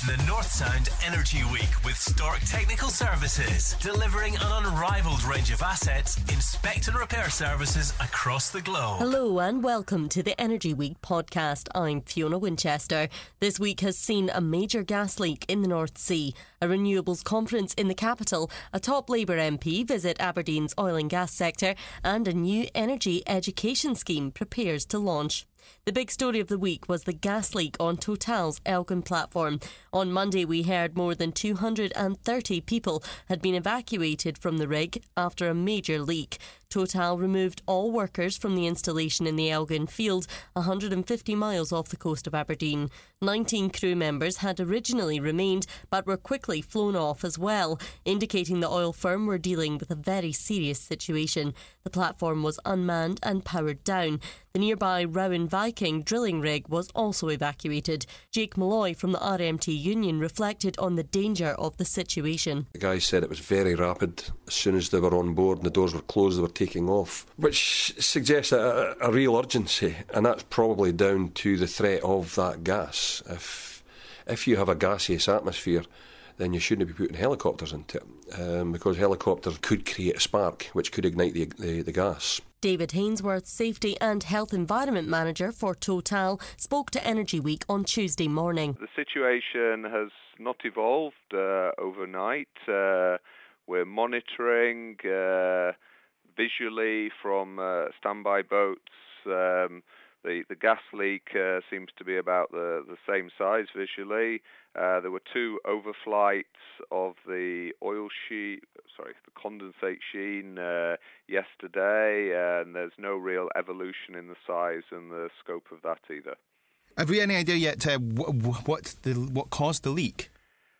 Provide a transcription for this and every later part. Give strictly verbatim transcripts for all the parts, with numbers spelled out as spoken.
The North Sound Energy Week with Stork Technical Services, delivering an unrivaled range of assets, inspect and repair services across the globe. Hello and welcome to the Energy Week podcast. I'm Fiona Winchester. This week has seen a major gas leak in the North Sea, a renewables conference in the capital, a top Labour M P visit Aberdeen's oil and gas sector, and a new energy education scheme prepares to launch. The big story of the week was the gas leak on Total's Elgin platform. On Monday, we heard more than two hundred thirty people had been evacuated from the rig after a major leak. Total removed all workers from the installation in the Elgin field, one hundred fifty miles off the coast of Aberdeen. nineteen crew members had originally remained, but were quickly flown off as well, indicating the oil firm were dealing with a very serious situation. The platform was unmanned and powered down. The nearby Rowan Viking drilling rig was also evacuated. Jake Malloy from the R M T union reflected on the danger of the situation. The guys said it was very rapid. As soon as they were on board and the doors were closed, they were taking off, which suggests a, a real urgency, and that's probably down to the threat of that gas. If if you have a gaseous atmosphere, then you shouldn't be putting helicopters into it, um, because helicopters could create a spark which could ignite the, the, the gas. David Hainsworth, Safety and Health Environment Manager for Total, spoke to Energy Week on Tuesday morning. The situation has not evolved uh, overnight. Uh, we're monitoring uh, visually from uh, standby boats. Um, the, the gas leak uh, seems to be about the, the same size visually. Uh, there were two overflights of the oil sheet, sorry, the condensate sheen uh, yesterday, and there's no real evolution in the size and the scope of that either. Have we any idea yet uh, wh- what the what caused the leak?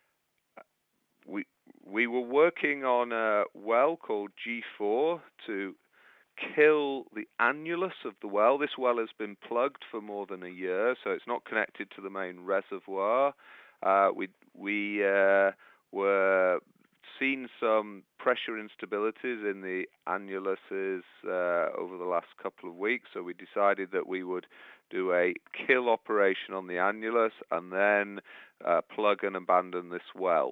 We we were working on a well called G four to kill the annulus of the well. This well has been plugged for more than a year, so it's not connected to the main reservoir. Uh, we we uh, were seen some pressure instabilities in the annuluses uh, over the last couple of weeks, so we decided that we would do a kill operation on the annulus and then uh, plug and abandon this well.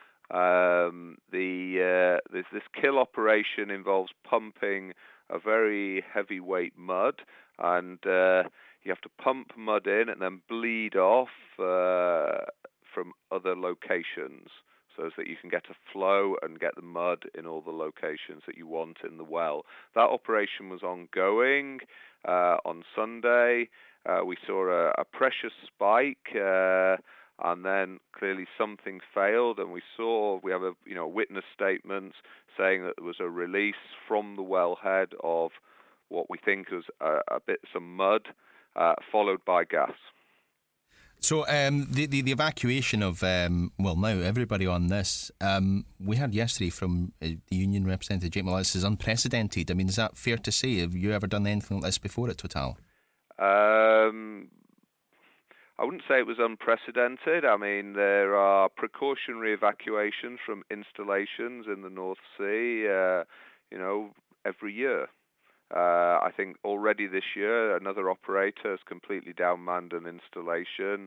Um, the uh, this, this kill operation involves pumping a very heavyweight mud, and uh, you have to pump mud in and then bleed off uh, from other locations, so that you can get a flow and get the mud in all the locations that you want in the well. That operation was ongoing. Uh, on Sunday, uh, we saw a, a pressure spike, uh, and then clearly something failed, and we saw, we have a you know witness statements saying that there was a release from the wellhead of what we think was a, a bit some mud, uh, followed by gas. So um, the, the the evacuation of um, well now everybody on this, um, we heard yesterday from uh, the union representative Jake Malloy, this is unprecedented. I mean, is that fair to say? Have you ever done anything like this before at Total? Um, I wouldn't say it was unprecedented. I mean, there are precautionary evacuations from installations in the North Sea, uh, you know, every year. Uh, I think already this year, another operator has completely downmanned an installation.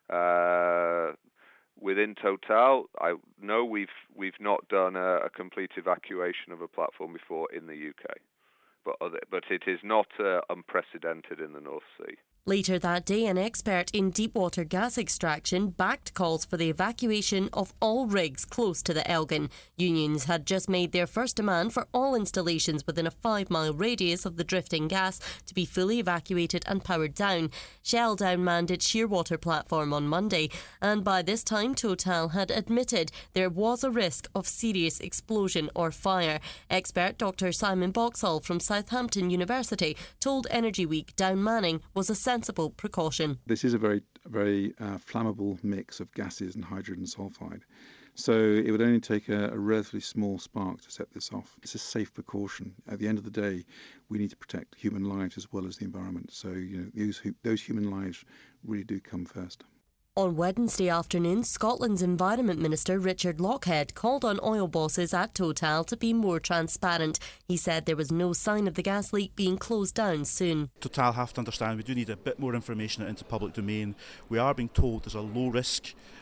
Uh, within Total, I know we've we've not done a, a complete evacuation of a platform before in the U K, but other, but it is not uh, unprecedented in the North Sea. Later that day, an expert in deepwater gas extraction backed calls for the evacuation of all rigs close to the Elgin. Unions had just made their first demand for all installations within a five-mile radius of the drifting gas to be fully evacuated and powered down. Shell downmanned its Shearwater platform on Monday, and by this time Total had admitted there was a risk of serious explosion or fire. Expert Doctor Simon Boxall from Southampton University told Energy Week downmanning was a sensible precaution. This is a very, very uh, flammable mix of gases and hydrogen sulfide. So it would only take a, a relatively small spark to set this off. It's a safe precaution. At the end of the day, we need to protect human lives as well as the environment. So you know, those, those human lives really do come first. On Wednesday afternoon, Scotland's Environment Minister Richard Lochhead called on oil bosses at Total to be more transparent. He said there was no sign of the gas leak being closed down soon. Total have to understand we do need a bit more information into public domain. We are being told there's a low risk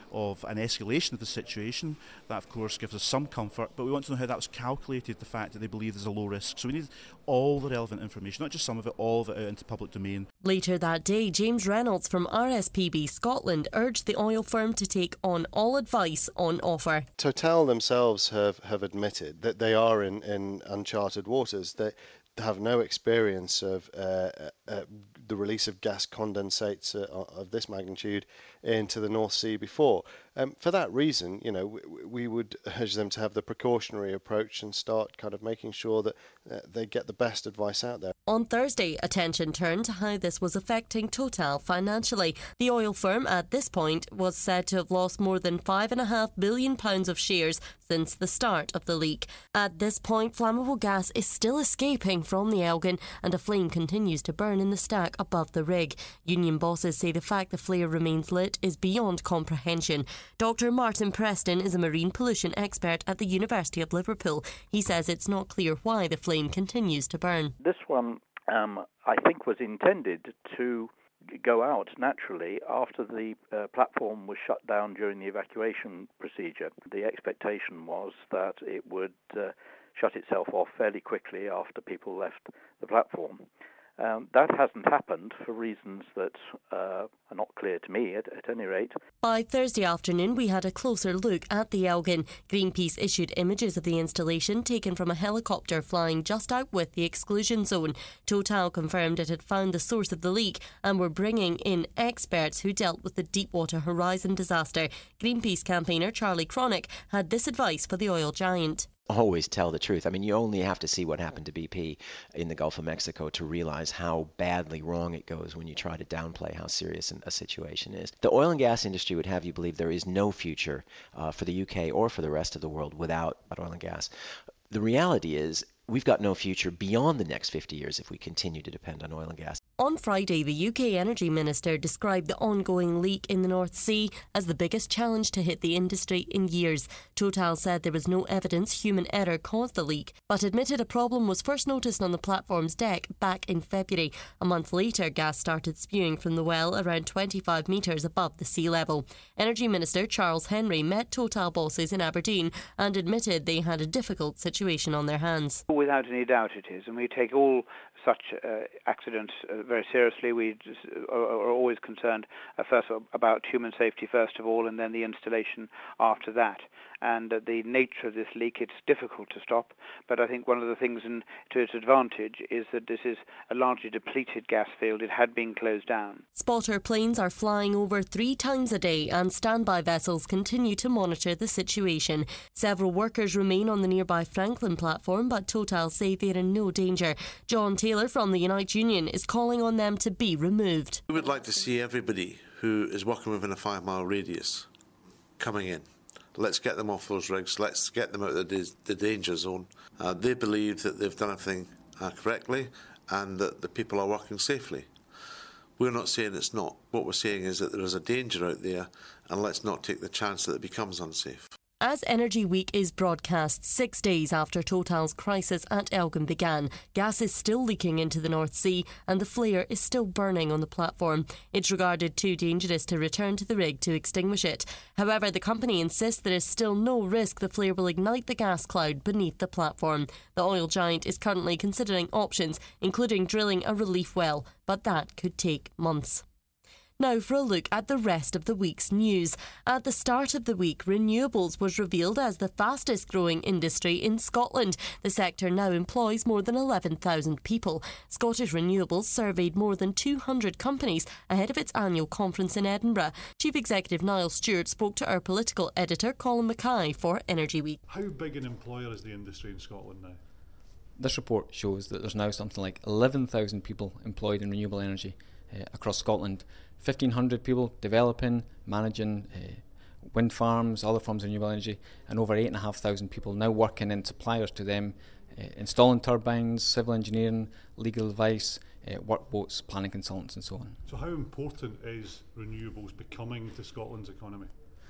of an escalation of the situation. That, of course, gives us some comfort, but we want to know how that was calculated, the fact that they believe there's a low risk. So we need all the relevant information, not just some of it, all of it out into public domain. Later that day, James Reynolds from R S P B Scotland urged the oil firm to take on all advice on offer. Total themselves have, have admitted that they are in, in uncharted waters. They have no experience of uh, uh, the release of gas condensates uh, of this magnitude into the North Sea before. Um, for that reason, you know, we, we would urge them to have the precautionary approach and start kind of making sure that uh, they get the best advice out there. On Thursday, attention turned to how this was affecting Total financially. The oil firm at this point was said to have lost more than five and a half billion pounds of shares since the start of the leak. At this point, flammable gas is still escaping from the Elgin and a flame continues to burn in the stack above the rig. Union bosses say the fact the flare remains lit is beyond comprehension. Doctor Martin Preston is a marine pollution expert at the University of Liverpool. He says it's not clear why the flame continues to burn. This one, um, I think, was intended to go out naturally after the uh, platform was shut down during the evacuation procedure. The expectation was that it would uh, shut itself off fairly quickly after people left the platform. Um, that hasn't happened for reasons that uh, are not clear to me, at, at any rate. By Thursday afternoon, we had a closer look at the Elgin. Greenpeace issued images of the installation taken from a helicopter flying just out with the exclusion zone. Total confirmed it had found the source of the leak and were bringing in experts who dealt with the Deepwater Horizon disaster. Greenpeace campaigner Charlie Cronick had this advice for the oil giant. Always tell the truth. I mean, you only have to see what happened to B P in the Gulf of Mexico to realize how badly wrong it goes when you try to downplay how serious a situation is. The oil and gas industry would have you believe there is no future uh, for the U K or for the rest of the world without oil and gas. The reality is we've got no future beyond the next fifty years if we continue to depend on oil and gas. On Friday, the U K Energy Minister described the ongoing leak in the North Sea as the biggest challenge to hit the industry in years. Total said there was no evidence human error caused the leak, but admitted a problem was first noticed on the platform's deck back in February. A month later, gas started spewing from the well around twenty-five metres above the sea level. Energy Minister Charles Henry met Total bosses in Aberdeen and admitted they had a difficult situation on their hands. Without any doubt it is, and we take all such uh, accidents uh, very seriously. We just, uh, are always concerned uh, first about human safety first of all, and then the installation after that. And uh, the nature of this leak, it's difficult to stop, but I think one of the things in, to its advantage is that this is a largely depleted gas field. It had been closed down. Spotter planes are flying over three times a day and standby vessels continue to monitor the situation. Several workers remain on the nearby Franklin platform, but Total say they're in no danger. John Taylor from the Unite Union is calling on them to be removed. We would like to see everybody who is working within a five mile radius coming in. Let's get them off those rigs. Let's get them out of the, the danger zone. Uh, they believe that they've done everything uh, correctly and that the people are working safely. We're not saying it's not. What we're saying is that there is a danger out there, and let's not take the chance that it becomes unsafe. As Energy Week is broadcast six days after Total's crisis at Elgin began, gas is still leaking into the North Sea and the flare is still burning on the platform. It's regarded too dangerous to return to the rig to extinguish it. However, the company insists there is still no risk the flare will ignite the gas cloud beneath the platform. The oil giant is currently considering options, including drilling a relief well, but that could take months. Now for a look at the rest of the week's news. At the start of the week, renewables was revealed as the fastest growing industry in Scotland. The sector now employs more than eleven thousand people. Scottish Renewables surveyed more than two hundred companies ahead of its annual conference in Edinburgh. Chief Executive Niall Stewart spoke to our political editor Colin Mackay for Energy Week. How big an employer is the industry in Scotland now? This report shows that there's now something like eleven thousand people employed in renewable energy uh, across Scotland. fifteen hundred people developing, managing uh, wind farms, other forms of renewable energy, and over eight thousand five hundred people now working in suppliers to them, uh, installing turbines, civil engineering, legal advice, uh, workboats, planning consultants and so on. So how important is renewables becoming to Scotland's economy?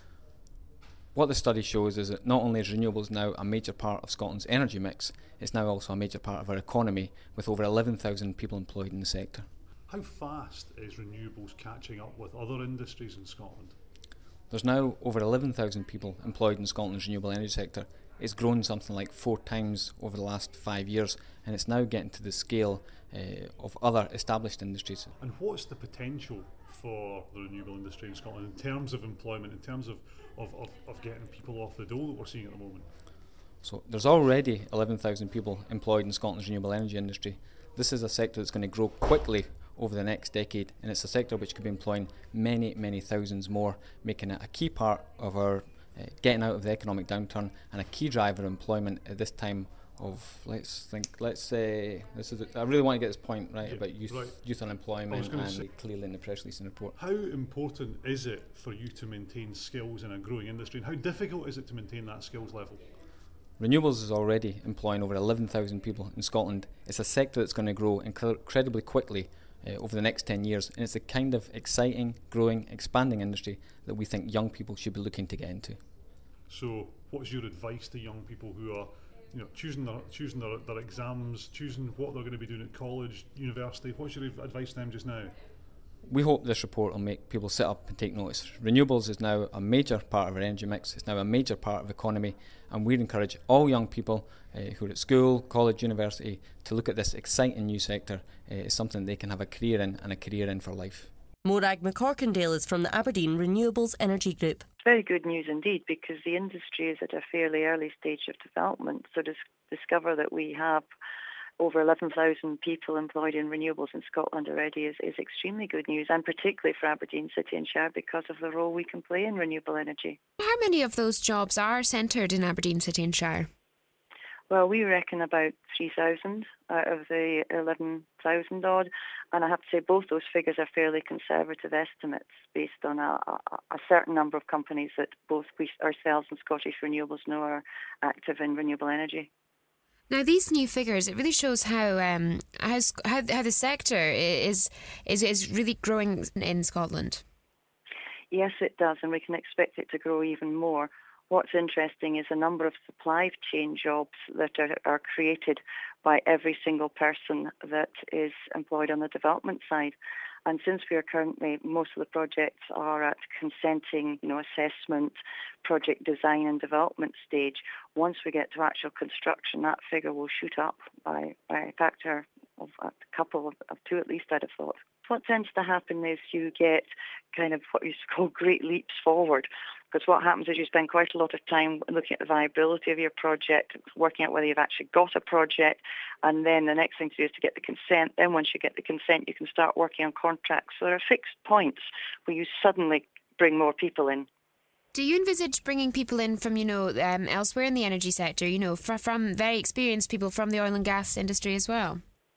What the study shows is that not only is renewables now a major part of Scotland's energy mix, it's now also a major part of our economy, with over eleven thousand people employed in the sector. How fast is renewables catching up with other industries in Scotland? There's now over eleven thousand people employed in Scotland's renewable energy sector. It's grown something like four times over the last five years, and it's now getting to the scale uh, of other established industries. And what's the potential for the renewable industry in Scotland in terms of employment, in terms of, of, of, of getting people off the dole that we're seeing at the moment? So there's already eleven thousand people employed in Scotland's renewable energy industry. This is a sector that's going to grow quickly over the next decade, and it's a sector which could be employing many, many thousands more, making it a key part of our uh, getting out of the economic downturn and a key driver of employment at this time of, let's think, let's say, this is. A, I really want to get this point right yeah, about youth, right. youth unemployment, and say, clearly in the press release and report. How important is it for you to maintain skills in a growing industry, and how difficult is it to maintain that skills level? Renewables is already employing over eleven thousand people in Scotland. It's a sector that's going to grow incre- incredibly quickly uh, over the next ten years, and it's the kind of exciting, growing, expanding industry that we think young people should be looking to get into. So what's your advice to young people who are you know, choosing their choosing their, their exams, choosing what they're going to be doing at college, university? What's your advice to them just now? We hope this report will make people sit up and take notice. Renewables is now a major part of our energy mix. It's now a major part of the economy, and we encourage all young people uh, who are at school, college, university to look at this exciting new sector uh, as something they can have a career in and a career in for life. Morag McCorkindale is from the Aberdeen Renewables Energy Group. It's very good news indeed, because the industry is at a fairly early stage of development. So to discover that we have over eleven thousand people employed in renewables in Scotland already is, is extremely good news, and particularly for Aberdeen City and Shire because of the role we can play in renewable energy. How many of those jobs are centred in Aberdeen City and Shire? Well, we reckon about three thousand out of the eleven thousand odd, and I have to say both those figures are fairly conservative estimates based on a, a, a certain number of companies that both we ourselves and Scottish Renewables know are active in renewable energy. Now, these new figures, it really shows how um, how, how how the sector is is is really growing in Scotland. Yes, it does, and we can expect it to grow even more. What's interesting is the number of supply chain jobs that are, are created by every single person that is employed on the development side. And since we are currently, most of the projects are at consenting, you know, assessment, project design and development stage, once we get to actual construction, that figure will shoot up by, by a factor of a couple of, of two at least, I'd have thought. What tends to happen is you get kind of what you call great leaps forward, because what happens is you spend quite a lot of time looking at the viability of your project, working out whether you've actually got a project, and then the next thing to do is to get the consent. Then once you get the consent, you can start working on contracts. So there are fixed points where you suddenly bring more people in. Do you envisage bringing people in from, you know, um, elsewhere in the energy sector, you know, fr- from very experienced people from the oil and gas industry as well?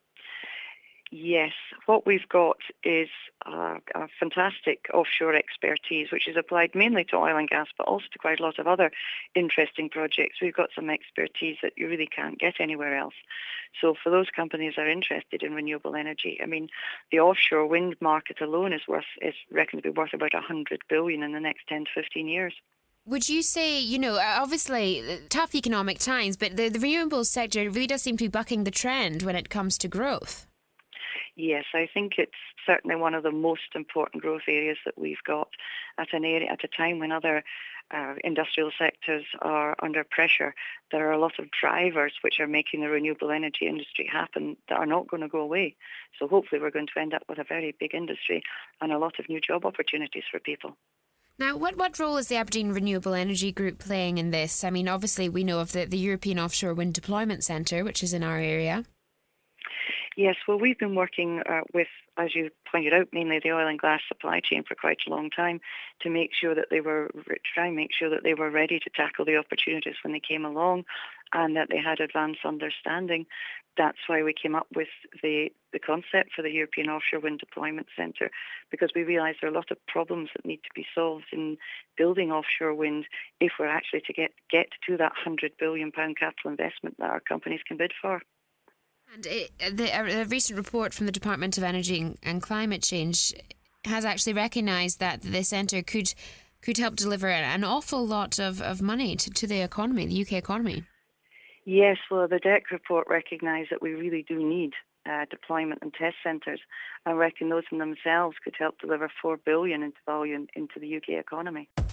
Yes, what we've got is a, a fantastic offshore expertise, which is applied mainly to oil and gas, but also to quite a lot of other interesting projects. We've got some expertise that you really can't get anywhere else. So for those companies that are interested in renewable energy, I mean, the offshore wind market alone is worth is reckoned to be worth about one hundred billion dollars in the next ten to fifteen years. Would you say, you know, obviously tough economic times, but the, the renewables sector really does seem to be bucking the trend when it comes to growth? Yes, I think it's certainly one of the most important growth areas that we've got at an area at a time when other uh, industrial sectors are under pressure. There are a lot of drivers which are making the renewable energy industry happen that are not going to go away. So hopefully we're going to end up with a very big industry and a lot of new job opportunities for people. Now, what, what role is the Aberdeen Renewable Energy Group playing in this? I mean, obviously we know of the, the European Offshore Wind Deployment Centre, which is in our area. Yes, well, we've been working uh, with, as you pointed out, mainly the oil and gas supply chain for quite a long time to make sure that they were, try and make sure that they were ready to tackle the opportunities when they came along and that they had advanced understanding. That's why we came up with the, the concept for the European Offshore Wind Deployment Centre, because we realise there are a lot of problems that need to be solved in building offshore wind if we're actually to get, get to that one hundred billion pounds capital investment that our companies can bid for. And it, the, a recent report from the Department of Energy and Climate Change has actually recognised that the centre could could help deliver an awful lot of, of money to, to the economy, the U K economy. Yes, well, the D E C report recognised that we really do need uh, deployment and test centres. I reckon those in themselves could help deliver four billion dollars into value into the U K economy.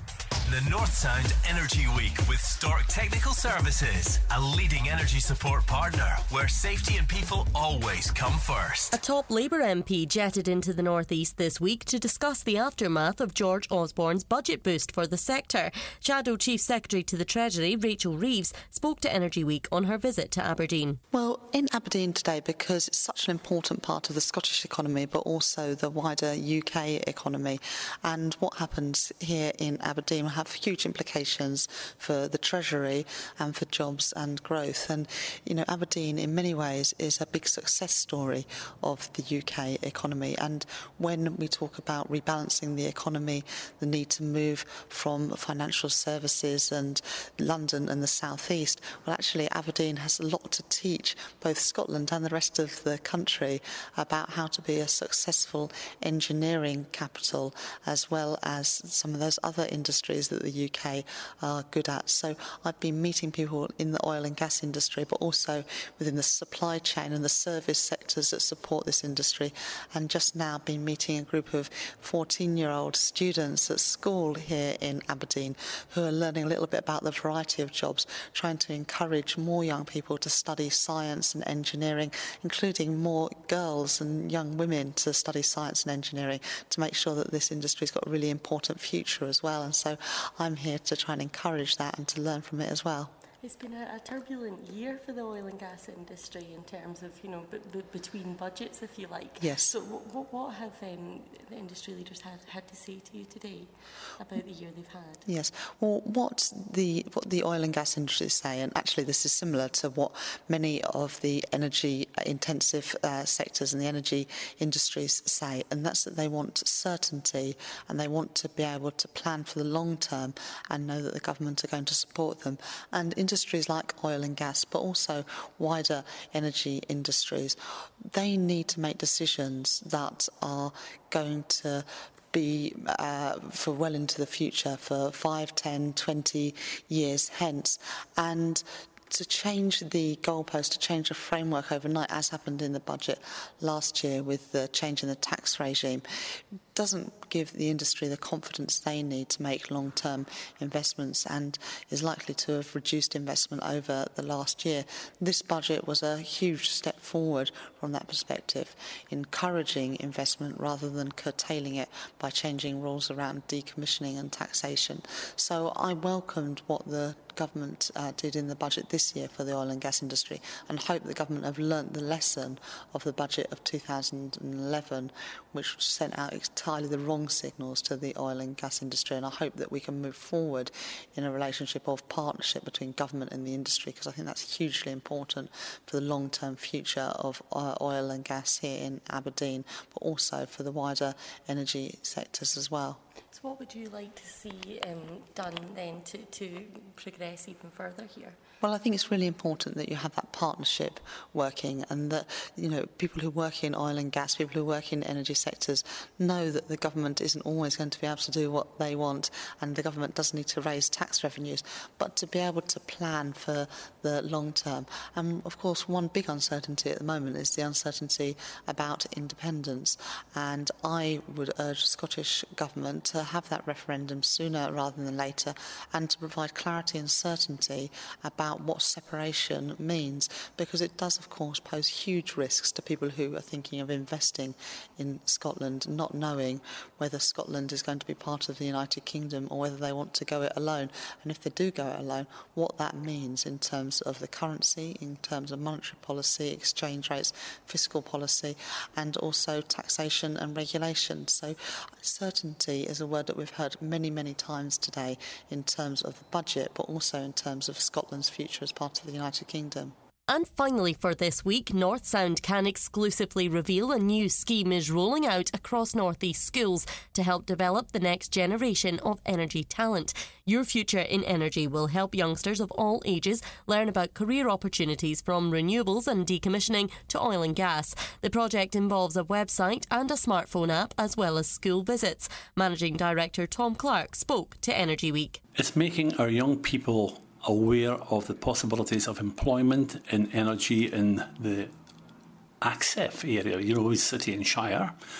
The North Sound Energy Week with Stork Technical Services, a leading energy support partner where safety and people always come first. A top Labour M P jetted into the North East this week to discuss the aftermath of George Osborne's budget boost for the sector. Shadow Chief Secretary to the Treasury, Rachel Reeves, spoke to Energy Week on her visit to Aberdeen. Well, in Aberdeen today, because it's such an important part of the Scottish economy, but also the wider U K economy, and what happens here in Aberdeen will have huge implications for the Treasury and for jobs and growth. And, you know, Aberdeen in many ways is a big success story of the U K economy. And when we talk about rebalancing the economy, the need to move from financial services and London and the South East, well, actually Aberdeen has a lot to teach both Scotland and the rest of the country about how to be a successful engineering capital, as well as some of those other industries that the U K are good at. So I've been meeting people in the oil and gas industry, but also within the supply chain and the service sectors that support this industry, and just now been meeting a group of fourteen-year-old students at school here in Aberdeen who are learning a little bit about the variety of jobs, trying to encourage more young people to study science and engineering, including more girls and young women to study science and engineering, to make sure that this industry's got a really important future as well. And so I'm here to try and encourage that and to learn from it as well. It's been a, a turbulent year for the oil and gas industry in terms of, you know, b- b- between budgets, if you like. Yes. So w- what have um, the industry leaders had, had to say to you today about the year they've had? Yes. Well, what the what the oil and gas industry say, and actually this is similar to what many of the energy-intensive uh, sectors and the energy industries say, and that's that they want certainty and they want to be able to plan for the long term and know that the government are going to support them. And industries like oil and gas, but also wider energy industries, they need to make decisions that are going to be uh, for well into the future, for five, ten, twenty years hence. And to change the goalpost, to change the framework overnight, as happened in the budget last year with the change in the tax regime, doesn't give the industry the confidence they need to make long-term investments, and is likely to have reduced investment over the last year. This budget was a huge step forward from that perspective, encouraging investment rather than curtailing it by changing rules around decommissioning and taxation. So I welcomed what the government uh, did in the budget this year for the oil and gas industry, and hope the government have learnt the lesson of the budget of two thousand eleven, which sent out entirely the wrong signals to the oil and gas industry. And I hope that we can move forward in a relationship of partnership between government and the industry, because I think that's hugely important for the long-term future of uh, oil and gas here in Aberdeen, but also for the wider energy sectors as well. So what would you like to see um, done then to, to progress even further here? Well, I think it's really important that you have that partnership working, and that, you know, people who work in oil and gas, people who work in energy sectors know that the government isn't always going to be able to do what they want, and the government does need to raise tax revenues, but to be able to plan for the long term. And of course, one big uncertainty at the moment is the uncertainty about independence, and I would urge the Scottish Government to have that referendum sooner rather than later, and to provide clarity and certainty about what separation means, because it does of course pose huge risks to people who are thinking of investing in Scotland, not knowing whether Scotland is going to be part of the United Kingdom or whether they want to go it alone, and if they do go it alone, what that means in terms of the currency, in terms of monetary policy, exchange rates, fiscal policy, and also taxation and regulation. So certainty is a word that we've heard many, many times today in terms of the budget, but also in terms of Scotland's future as part of the United Kingdom. And finally for this week, North Sound can exclusively reveal a new scheme is rolling out across North East schools to help develop the next generation of energy talent. Your Future in Energy will help youngsters of all ages learn about career opportunities from renewables and decommissioning to oil and gas. The project involves a website and a smartphone app, as well as school visits. Managing Director Tom Clark spoke to Energy Week. It's making our young people aware of the possibilities of employment in energy in the A C C E F area, Euro City and Shire,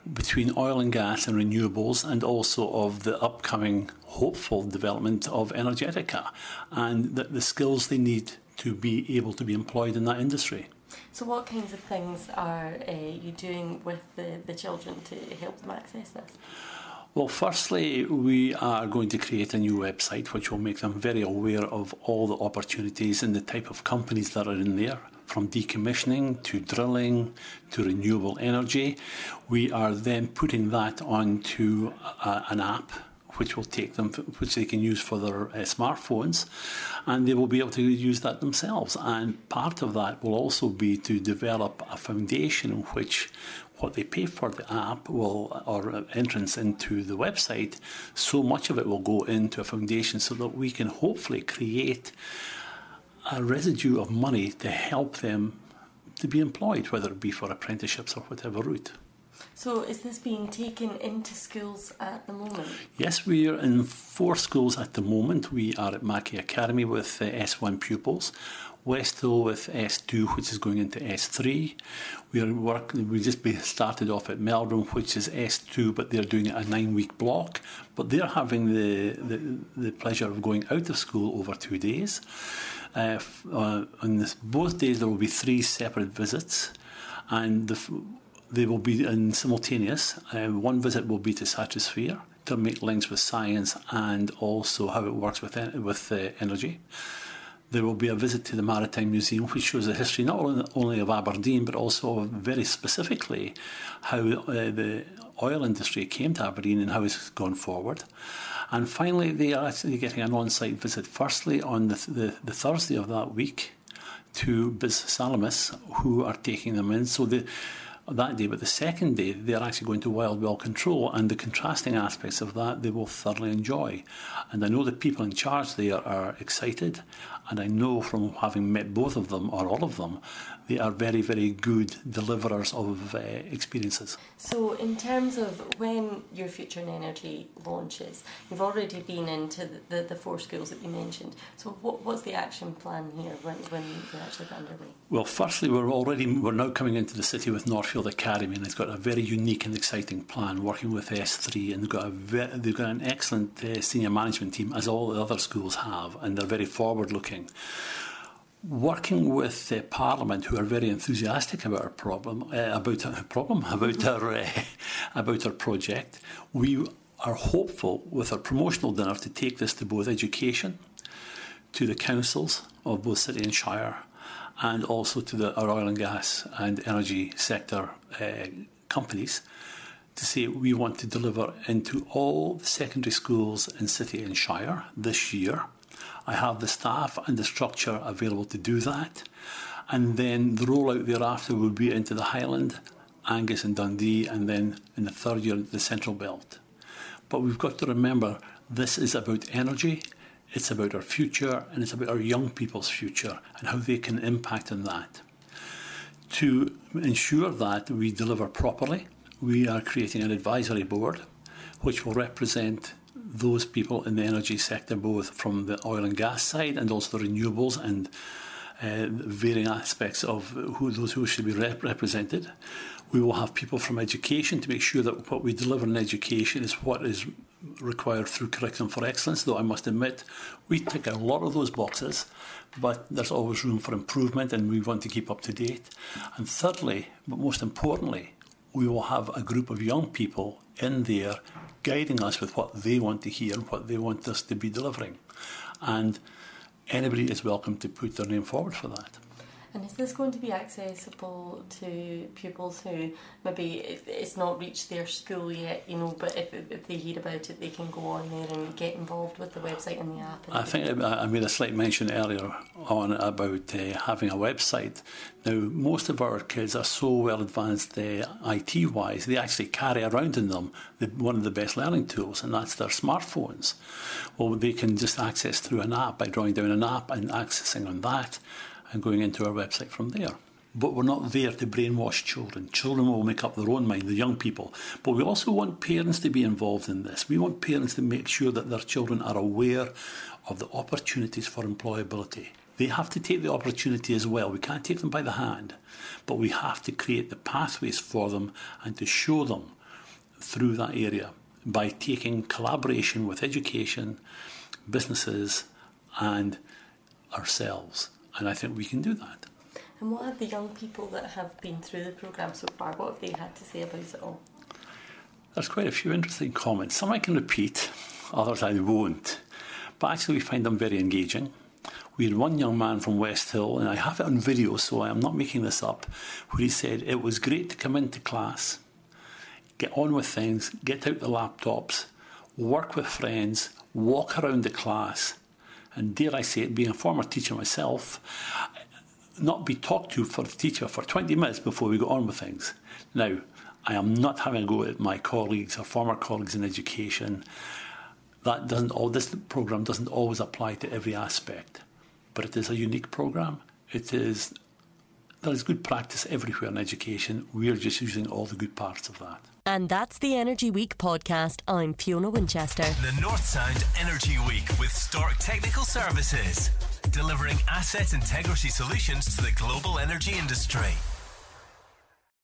between oil and gas and renewables, and also of the upcoming hopeful development of Energetica and the, the skills they need to be able to be employed in that industry. So what kinds of things are uh, you doing with the, the children to help them access this? Well, firstly, we are going to create a new website which will make them very aware of all the opportunities and the type of companies that are in there, from decommissioning to drilling to renewable energy. We are then putting that onto uh, an app which will take them, which they can use for their uh, smartphones, and they will be able to use that themselves. And part of that will also be to develop a foundation in which what they pay for the app will, or entrance into the website, so much of it will go into a foundation so that we can hopefully create a residue of money to help them to be employed, whether it be for apprenticeships or whatever route. So is this being taken into schools at the moment? Yes, we are in four schools at the moment. We are at Mackay Academy with uh, S one pupils, Westhill with S two, which is going into S three. We are working. We just started off at Melbourne, which is S two, but they're doing a nine-week block. But they're having the, the the pleasure of going out of school over two days. Uh, uh, on this, both days there will be three separate visits, and the, they will be in simultaneous. Uh, one visit will be to Stratosphere to make links with science and also how it works with with uh, energy. There will be a visit to the Maritime Museum, which shows the history not only of Aberdeen, but also very specifically how uh, the oil industry came to Aberdeen and how it's gone forward. And finally, they are actually getting an on-site visit, firstly on the, the, the Thursday of that week, to Biz Salamis, who are taking them in. So the that day, but the second day they're actually going to Wild Well Control, and the contrasting aspects of that they will thoroughly enjoy. And I know the people in charge there are excited, and I know from having met both of them, or all of them, they are very, very good deliverers of uh, experiences. So in terms of when your Future in Energy launches, you've already been into the, the, the four schools that you mentioned. So what, what's the action plan here when, when you're actually underway? Well, firstly, we're already we're now coming into the city with Northfield Academy, and it's got a very unique and exciting plan, working with S three, and they've got a ve- they've got an excellent uh, senior management team, as all the other schools have, and they're very forward-looking. Working with uh, Parliament, who are very enthusiastic about our problem, uh, about our problem, about our uh, about our project, we are hopeful with our promotional dinner to take this to both education, to the councils of both city and shire, and also to the our oil and gas and energy sector uh, companies, to say we want to deliver into all the secondary schools in city and shire this year. I have the staff and the structure available to do that. And then the rollout thereafter will be into the Highland, Angus and Dundee, and then in the third year, the Central Belt. But we've got to remember, this is about energy, it's about our future, and it's about our young people's future and how they can impact on that. To ensure that we deliver properly, we are creating an advisory board which will represent those people in the energy sector, both from the oil and gas side and also the renewables and uh, varying aspects of who those who should be rep- represented. We will have people from education to make sure that what we deliver in education is what is required through Curriculum for Excellence, though I must admit we tick a lot of those boxes, but there's always room for improvement and we want to keep up to date. And thirdly, but most importantly, we will have a group of young people in there guiding us with what they want to hear and what they want us to be delivering. And anybody is welcome to put their name forward for that. And is this going to be accessible to pupils who maybe it's not reached their school yet, you know, but if, if they hear about it, they can go on there and get involved with the website and the app? And I think I, I made a slight mention earlier on about uh, having a website. Now, most of our kids are so well advanced uh, I T-wise, they actually carry around in them the, one of the best learning tools, and that's their smartphones. Well, they can just access through an app by drawing down an app and accessing on that, and going into our website from there. But we're not there to brainwash children. Children will make up their own mind, the young people. But we also want parents to be involved in this. We want parents to make sure that their children are aware of the opportunities for employability. They have to take the opportunity as well. We can't take them by the hand, but we have to create the pathways for them and to show them through that area by taking collaboration with education, businesses and ourselves. And I think we can do that. And what have the young people that have been through the programme so far, what have they had to say about it all? There's quite a few interesting comments. Some I can repeat, others I won't. But actually we find them very engaging. We had one young man from West Hill, and I have it on video, so I am not making this up, where he said it was great to come into class, get on with things, get out the laptops, work with friends, walk around the class, and dare I say it, being a former teacher myself, not be talked to for the teacher for twenty minutes before we got on with things. Now, I am not having a go at my colleagues or former colleagues in education. That doesn't all this programme doesn't always apply to every aspect, but it is a unique programme. It is there is good practice everywhere in education. We're just using all the good parts of that. And that's the Energy Week podcast. I'm Fiona Winchester. The North Sound Energy Week with Stork Technical Services, delivering asset integrity solutions to the global energy industry.